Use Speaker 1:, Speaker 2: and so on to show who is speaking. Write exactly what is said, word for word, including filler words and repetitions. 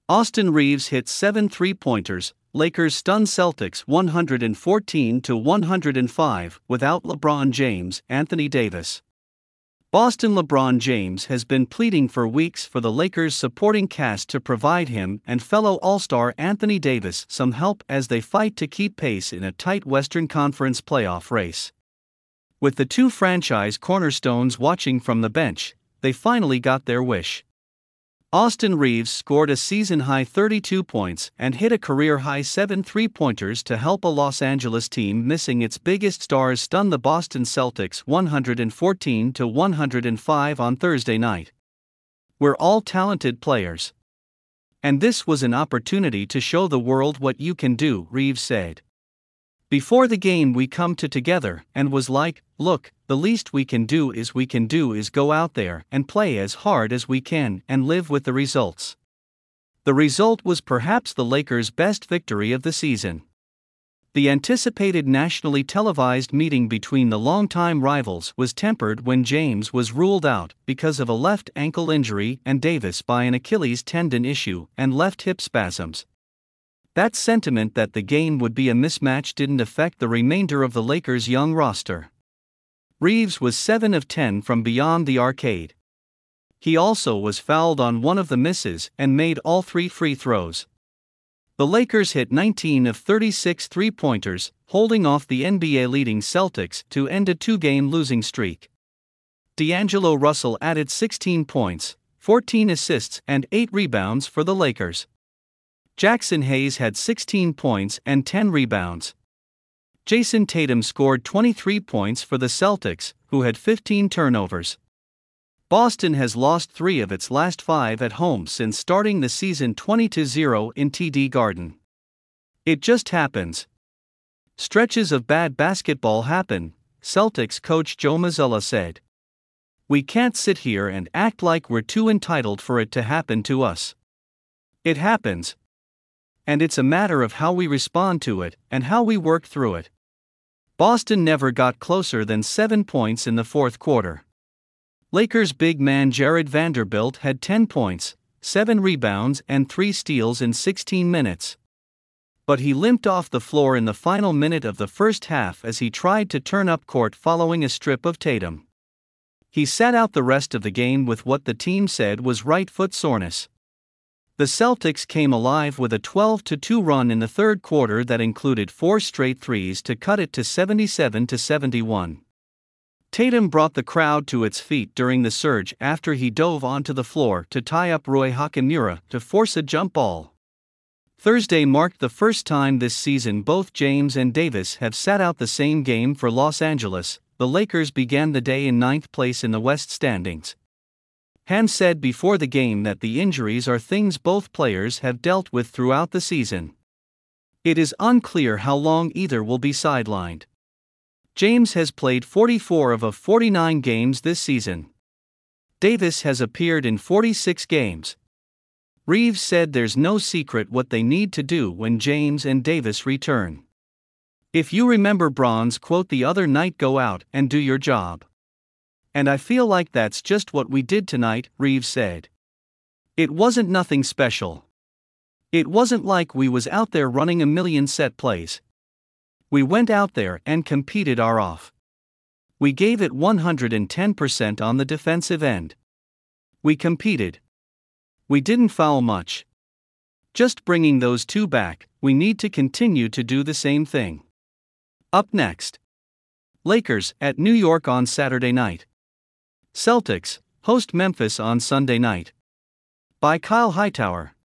Speaker 1: Austin Reaves hit seven three-pointers, Lakers stun Celtics one fourteen to one oh five without LeBron James, Anthony Davis. Boston LeBron James has been pleading for weeks for the Lakers supporting cast to provide him and fellow All-Star Anthony Davis some help as they fight to keep pace in a tight Western Conference playoff race. With the two franchise cornerstones watching from the bench, they finally got their wish. Austin Reaves scored a season-high thirty-two points and hit a career-high seven three-pointers to help a Los Angeles team missing its biggest stars stun the Boston Celtics one fourteen to one oh five on Thursday night. "We're all talented players. And this was an opportunity to show the world what you can do," Reaves said. "Before the game we come to together and was like, look, the least we can do is we can do is go out there and play as hard as we can and live with the results." The result was perhaps the Lakers' best victory of the season. The anticipated nationally televised meeting between the longtime rivals was tempered when James was ruled out because of a left ankle injury and Davis by an Achilles tendon issue and left hip spasms. That sentiment that the game would be a mismatch didn't affect the remainder of the Lakers' young roster. Reaves was seven of ten from beyond the arcade. He also was fouled on one of the misses and made all three free throws. The Lakers hit nineteen of thirty-six three-pointers, holding off the N B A-leading Celtics to end a two-game losing streak. D'Angelo Russell added sixteen points, fourteen assists and eight rebounds for the Lakers. Jackson Hayes had sixteen points and ten rebounds. Jason Tatum scored twenty-three points for the Celtics, who had fifteen turnovers. Boston has lost three of its last five at home since starting the season twenty to zero in T D Garden. "It just happens. Stretches of bad basketball happen," Celtics coach Joe Mazzulla said. "We can't sit here and act like we're too entitled for it to happen to us. It happens. And it's a matter of how we respond to it and how we work through it." Boston never got closer than seven points in the fourth quarter. Lakers big man Jared Vanderbilt had ten points, seven rebounds and three steals in sixteen minutes. But he limped off the floor in the final minute of the first half as he tried to turn up court following a strip of Tatum. He sat out the rest of the game with what the team said was right foot soreness. The Celtics came alive with a twelve to two run in the third quarter that included four straight threes to cut it to seventy-seven to seventy-one. Tatum brought the crowd to its feet during the surge after he dove onto the floor to tie up Rui Hachimura to force a jump ball. Thursday marked the first time this season both James and Davis have sat out the same game for Los Angeles. The Lakers began the day in ninth place in the West standings. Ham said before the game that the injuries are things both players have dealt with throughout the season. It is unclear how long either will be sidelined. James has played forty-four of forty-nine games this season. Davis has appeared in forty-six games. Reaves said there's no secret what they need to do when James and Davis return. "If you remember Bron's quote the other night, go out and do your job. And I feel like that's just what we did tonight," Reaves said. "It wasn't nothing special. It wasn't like we was out there running a million set plays. We went out there and competed our off. We gave it one hundred ten percent on the defensive end. We competed. We didn't foul much. Just bringing those two back, we need to continue to do the same thing." Up next, Lakers at New York on Saturday night. Celtics host Memphis on Sunday night. By Kyle Hightower.